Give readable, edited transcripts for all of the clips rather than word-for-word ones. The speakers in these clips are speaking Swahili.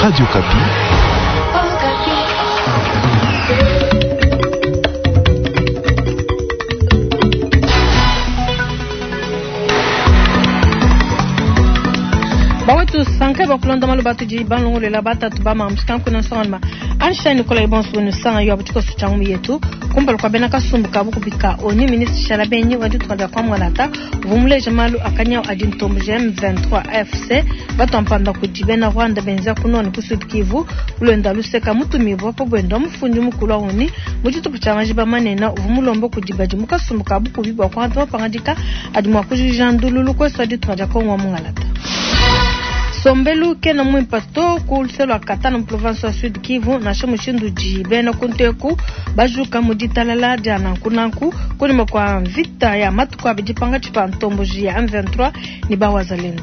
Radio Kapi. Bawetu sanke bakulonda malubatu ji banlongo le labata tubama mskan kuna sonma ansha Nicolas Ibonso no sang yo abutiko suchangu yetu kumbal kwa benaka sumbuka bukubika oni ministre Chalabenyi wadu twanda kwa mwalata vumule jamalu akanya ajintombe M23 FC batampanda kujibena Rwanda benza kunoni kusud Kivu ulenda luseka mutumibo po bwendo mfunju mukulu oni mujitu puchamajiba manena vumulombo kujibaji mukasumbuka bukubibwa kwa ntwa pangajika adimwa kujijandululu kwa swadi twanda kwa mwalata Sombelu kena mwimpasto kulselo akatana province ya Sud Kivu na shamushindu jibena kunteku bajuka muditalala jana kunanku kunima kwa vita ya matuko abijipanga chipantomboji ya M23 ni bawazalendo.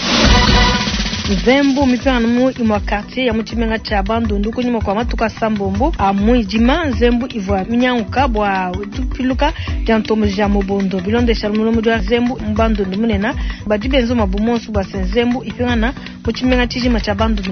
Zembu mipana mu imwa quartier ya muchimenga cha bandundu kunyuma kwa matuka sambombo amuijima zembu ivwa minyanguka bwa tupiluka jantomboji ya mobondo bilonde shalmulo mudwa zembu mbandundu munena bajibenzo mabumonsu bwa zembu ifingana muchimenga chijima cha bandundu.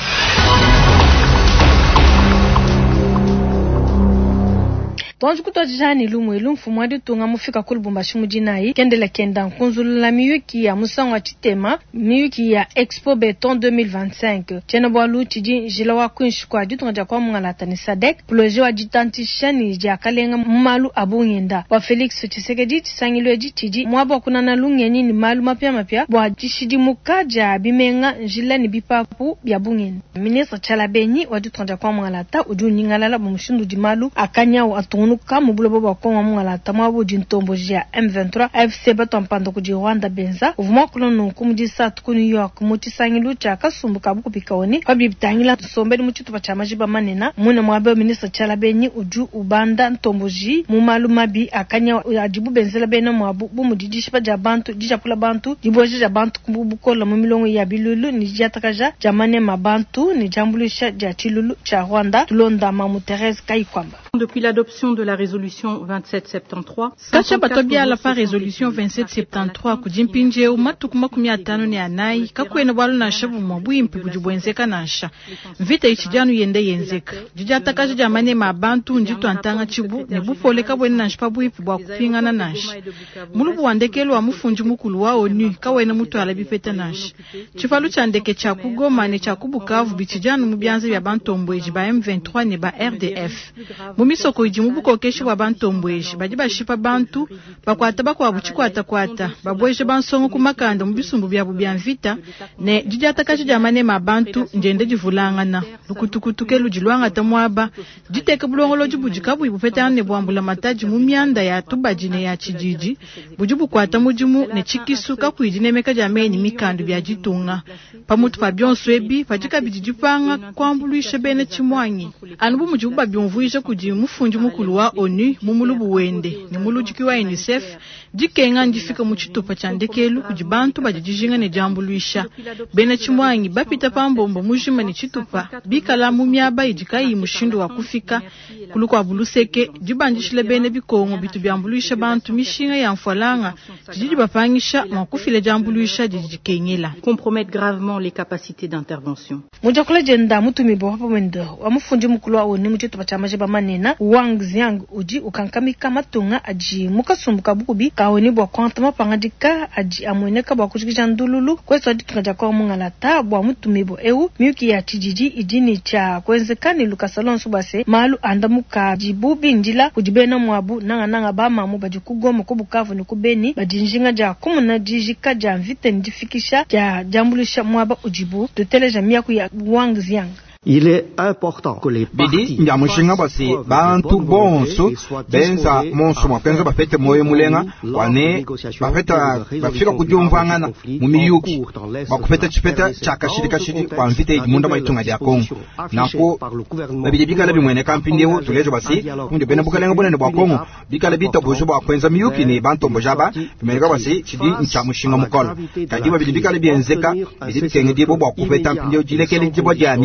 Tonju kutojani lumwelu mfumwadi tunga mufika kulubumba shimujinai kendela kenda kunzulula miyuki ya musangwa chitema miyuki ya Expo Beton 2025 chena bwalu chiji jilawa kunshikwa ditunga kwa mungalata ni Sadek projet wa jitantishani ja kalenga malu abunyenda wa Felix Tshisekedi tsangilweji chiji mwabo kunana lungenyi ni malu mapya bwa jishidi mukaja bimenga jilani bipapu bya bungenda ministre Chalabenyi wa ditunga kwa mungalata ujuningalala bumushindu dimalu akanya wa kamu bulobo bakonga mwala tamabu jintombo ya M23 FC batampanda kuji Rwanda benza uvuma kulono kumujisa tuku New York muchisangilu cha kasumbuka bukupikaoni kabibitangila sombeli muchitu bachamajiba manena muna mwabe ministre Chalabenyi uju ubanda ntomboji mumalu mabi akanya ajibu benzela bena mwabu bumudijishiba jabantu dijapula bantu diboje jabantu kubukola mumilongo ya bilulu ni jatakaja jamane mabantu ni jambulisha jachilulu cha Rwanda tulonda mamu Therese Kaikwamba. Depuis l'adoption de la résolution 2773, kacha batobia la pa résolution 2773 kujimpinje umatuku 15 ni anai kakwena bwalu na shabu mabwimpi kujibwenzeka nasha vita ichijanu yende yenzeka jijata kaje jamane mabantu njito antanga chibu ne bufoleka bwena na shpabwimpi bwa kupingana nasha mulubu wandekelo wa mufunji mukulu wa ONU kawena mutu alabipeta nasha chifalu chandeke cha kugoma ne cha kubukavu bichijanu mubyanze bya bantombweji ba M23 ne ba RDF mumisoko ijimubuko keshi wa bantombweji bajiba shipa bantu bakwata bakwa buchikwata kwata babweje bansongo kumakanda mubisumbu bya byanvita ne jijata kaje jamane mabantu njende jivulangana lukutukutuke lujilwanga tamwaba jiteke bulongolo jibujikabu ibupetane bwambula mataji mumyanda ya tubajine ya chijiji bujubu kwata mujimu ne chikisuka kuijinemeka jameni mikandu bya jitunga pamutu pabyonso ebi pajika bijijipanga kwambuluisha bene chimwanyi anubu mujibu babyonvuisha kuji mufunji mukulu wa ONU mumulubu wende ni mulujiki wa UNICEF jikenga njifika muchitupa chandekelu kujibantu bajijinga ne jambuluisha bene chimwanyi bapita pambombo mujima ne chitupa bikala mumyaba ijikai mushindo wa kufika kuluko abuluseke jibanjishile bene bikongo bitu byambuluisha bantu mishinga ya mfalanga jiji bapangisha makufile jambuluisha jijikengela compromettre gravement les capacités d'intervention. Mujakula jenda mutumibo hapo mwendo wa mufunji mukulu wa ONU muchitupa chamajiba manena Wang Xiang uji ukankamika matunga aji mukasumbuka bukubi kaoni bwa kwantama pangadika aji amweneka bwa kushikisha ndululu kweso aditunga kwa mungalata bwa mutumibo eu miyuki ya chijiji ijini cha kwenzekani lukasalon subase malu andamuka jibubi njila kujibena mwabu nanga bama mu bajukugoma kubukavu ni kubeni bajinjinga ja kumuna jijika ja mvite ndifikisha ja jambulisha mwaba ujibu tuteleja miyaku ya Wang Xiang. Il est important que les partis nyamushinga basi bantu bonso benza monso mapenzo bafete moyo mulenga wane bafeta bafika kujumvangana mumiyuki bakufeta chipeta chakashirika shiri kwa mvite igimunda maitunga ya Kongo nako babijibikala bimwene kampindewo tulejo basi kunde bena bukalenga bonene bwa Kongo bikala bita bojo bwa kwenza miyuki ni bantu mbojaba bimeneka basi chidi nchamushinga mukolo kadiba bijibikala bienzeka bijibikenge dibo bwa kufeta mpindewo jilekele jibo ya miadi ya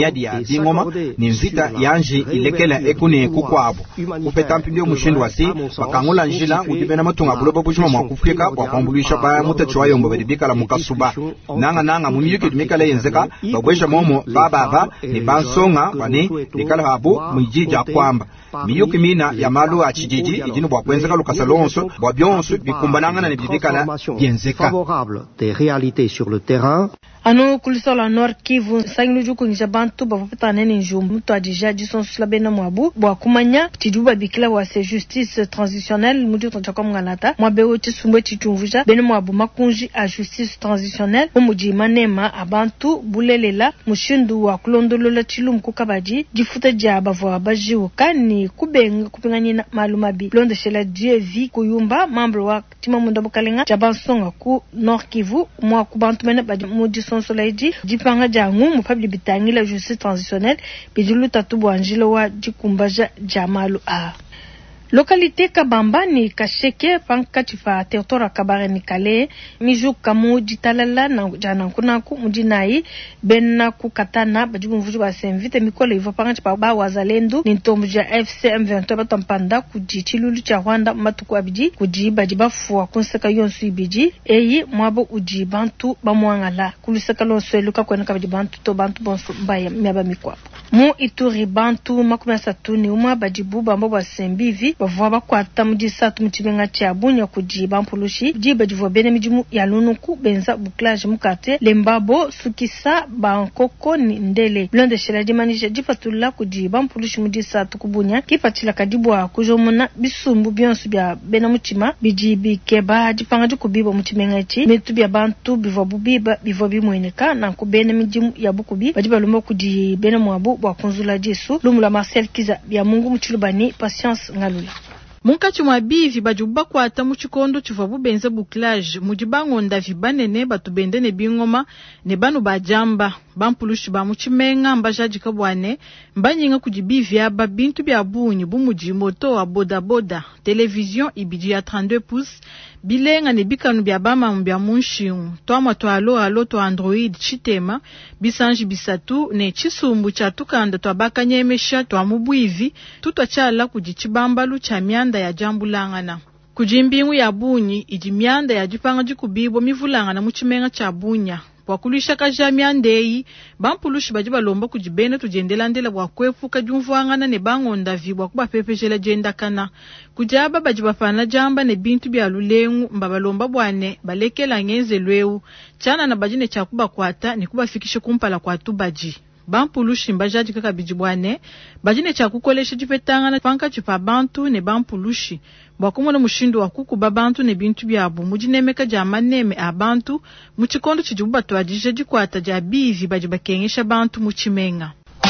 bingoma ni nzita yanji ilekela ekune kukwabo kupeta mpindio mushindu wasi bakangula njila udibena matunga bulobo bushima mwakufika wakwambulisha ba mutachi wayombo bedibika la mukasuba nanga mumiyuki dumika le yenzeka babwesha momo baba ni bansonga bani likala habu mwijija kwamba miyuki mina ya malu achijiji idinu bwakwenzeka lukasalonso bwabyonso bikumbananga ne bidibika la yenzeka des réalités sur le terrain. Ano kulisola Nord Kivu sanginu juku ngisha bantu bavupata nene njumbu mtu adija jison sulabena mwabu bwa kumanya tijuba bikila wa se justice transitionnelle mudu tonchako mngalata mwabeo chisumwe chichumvuja bena mwabu makunji a justice transitionnelle muji manema abantu bulelela mushindu wa kulondolola chilum kukabaji jifuta jaba vwa bajiuka ni kubenga kupinganyina malumabi londe shela dievi kuyumba mambo wa tima munda bukalenga jabansonga ku Nord Kivu mwa kubantu mena baji muji Soleidi dipanga jangu mupabli bitangi la justice transitionnelle bidilu tatubu anjilo wa dikumbaja jamalu a localité Kabamba ni kasheke panka chifa territoire kabare ni kale miju kamu ditalala na jana kunaku mudinai benna ku katana bajibu mvuju ba senvite mikole ivo panga chipa ba wazalendo ni ntombuja FC M23 batampanda ku dichilulu cha Rwanda matuku abiji ku diba dibafu konseka yonsu ibiji eyi mwabo uji bantu bamwangala kuluseka lonso eluka kwena kabiji bantu to bantu bonso mbaye myaba mikwa mu Ituri bantu makumi satuni umwa bajibu bambo ba sembivi bavwa bakwata mudisatu mutibenga cha bunya kujiba mpulushi jiba jivo bene mijimu ya lunuku benza buklaje mukate lembabo sukisa bankoko ni ndele blonde shelaji manisha jifatula kujiba mpulushi mudisatu kubunya kifatila kadibwa kujomuna bisumbu byonsu bya bena mutima bijibi keba jipanga jikubiba mutimenga chi metu bya bantu bivo bubiba bivo bimweneka na kubene mijimu ya bukubi bajiba lumo kudi bene mwabu bwa kunzula jisu lumula Marcel Kiza bya Mungu muchulubani Patience Ngalula Munkati mwa bivi bajuba kwata muchikondo chiva bubenze buklage mujibango ndavibanene batubende ne bingoma ne banu bajamba bampulushi ba muchimenga mbajaji kabwane mbanyinga kujibivi aba bintu bya bunyi bumujimoto wa boda television ibiji ya 32 pouces bilenga ne bikanu bya bama mbya munshiu twamwa twalo to Android chitema bisanji bisatu ne chisumbu cha tukanda twabakanyemesha twamubwivi tutwachala kujichibambalu cha myanda ya jambulangana kujimbingu ya bunyi ijimyanda ya jipanga jikubibo mivulangana muchimenga cha bunya wakulisha kajamyandeyi bampulushi bajiba lomba kujibene tujendelandela bwakwefuka jumvwangana ne bangonda vibwa kuba pepejela jenda kana kujaba bajiba fana jamba ne bintu bya lulengu mbabalomba bwane balekela ngenze lweu chana na bajine chakuba kwata ni kuba fikishe kumpala kwa tubaji bampulushi mbajaji kaka bijibwane bajine chakukolesha jipetangana panka chipa bantu ne bampulushi bwakumona mushindu wa kuku babantu ne bintu byabo mujinemeka jamaneme abantu muchikondo chijuba twajije jikwata ja bivi bajibakengesha bantu muchimenga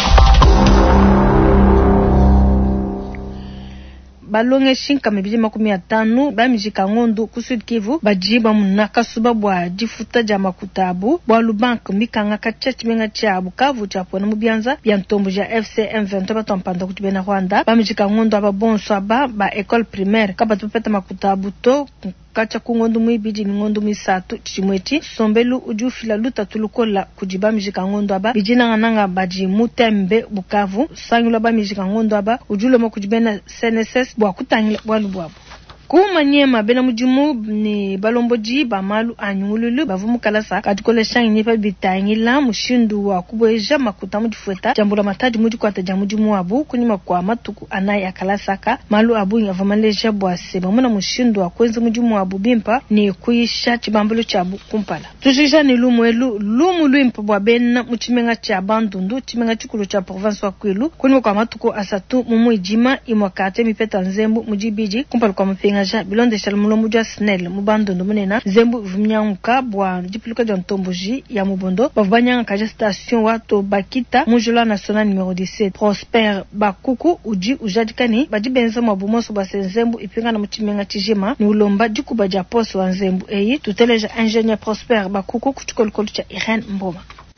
balonge shinka mibili 50 bamijika ngondo ku Sud Kivu bajiba munaka suba bwa difuta jama kutabu bwa lubank mikanga kachachi menga cha Bukavu chapo na mubyanza bya ntombo ja FC M23 batampanda kutibena Rwanda bamijika ngondo ababonso aba ba école primaire kabatupeta makutabu to kacha kungondo mwibiji ni ngondo misatu chimweti sombelu ujufila luta tulukola kujiba mijika ngondo aba bijina ngananga baji mutembe Bukavu sangula ba mijika ngondo aba ujulo mo kujibena CNSS bwa kutangila bwalubwabo kuma nyema bena mujimu ni balomboji ba malu anyululu bavumu kalasa katikole shangi nipa bitangila mushindu wa kubweja makuta mujifueta jambula mataji mujikwata jamujimu wabu kunyima kwa matuku anayi akalasaka malu abu nyavamaleja bwa seba muna mushindu wa kwenza mujimu wabu bimpa ni kuisha chibambulu chabu kumpala tujisha ni lumu luimpa bwa bena muchimenga cha bandundu chimenga chukulu cha province wa Kwilu kunyima kwa matuku asatu mumu ijima imwakate mipeta nzembu mujibiji kumpala kwa mpenga bilonde shalmulo muja snel mubandondo munena zembu vumnyanguka bwa diplica de ntomboji ya mubondo bavanyanga kaja station wato bakita mujula national numéro 17 Prosper Bakuku uji ujadikani bajibenza mabumoso basenzembu ipinga na muchimenga tijima ni ulomba dikuba ja poso wa nzembu eyi tuteleja ingénieur Prosper Bakuku kuchukolukolu cha Irene Mboma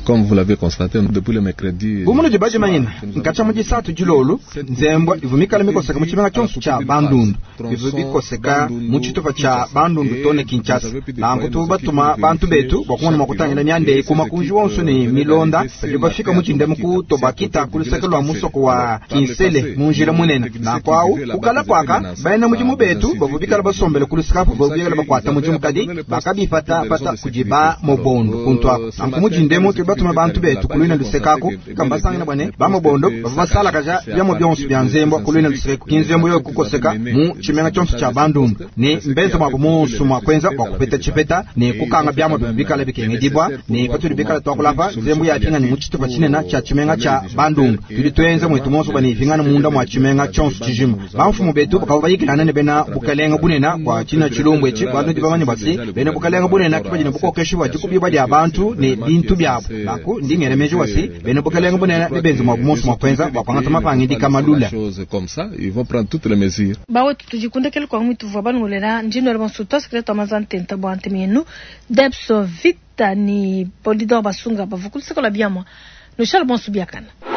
Comme vous l'avez constaté, depuis le mercredi... Bumuno jibaji mayina, nkacha muji satu jilolu, nzembwa, ivumika lemikoseka muchimanga chonsu cha Bandundu. Ivumikoseka muchitofa cha Bandundu tone Kinshasa. Langu tuba tuma bantu betu, wakumuna makutangina miande kumakunji wonsu ni milonda, yubafika muchindemu kutobakita kulisekelwa musoko wa Kinsele munjira munena. Na kwao, ukala kwaka, baina mujimu betu, bavubika labasombele kulisikafu, bavubika labakwata mujimu kadi, bakabifata kujiba mobondo. Kuntwa, anku mujindemu tubatuma bantu betu kulwina lusekako kambasanga bwane bamobondo basala kaja byamo byonsu byanzembo kulwina luseko kinzembo yo kukoseka mu chimenga chonsu cha Bandundu ni mbenzo mabo munsu makwenza bakupeta chipeta ni kukanga byamo bikala bikengedibwa ni patu bikala twakulava zembo ya pinga ni muchitupa chinena cha chimenga cha Bandundu tulitwenza mwetu monso bani vingana munda mwa chimenga chonsu chijimu bamfumu betu bakavayikilana ne bena bukalenga bunena kwa china chilombo echi banu dibamani basi bena bukalenga bunena kibajina bukokeshwa jikubibwa dia abantu ne bintu byabo bako ndingene mejo wasi bene bokalenga bonena ne benzo mwabumonso mwakwenza bakwanga mapangi ndika malula comme ça ils vont prendre toutes les mesures bawo tujikunde kel kwa mwitu vabanu ngolera njino reba suto secret amazantenta bwante mienu depso vita ni polidor basunga bavukulise kola biamwa no shal bon subiakana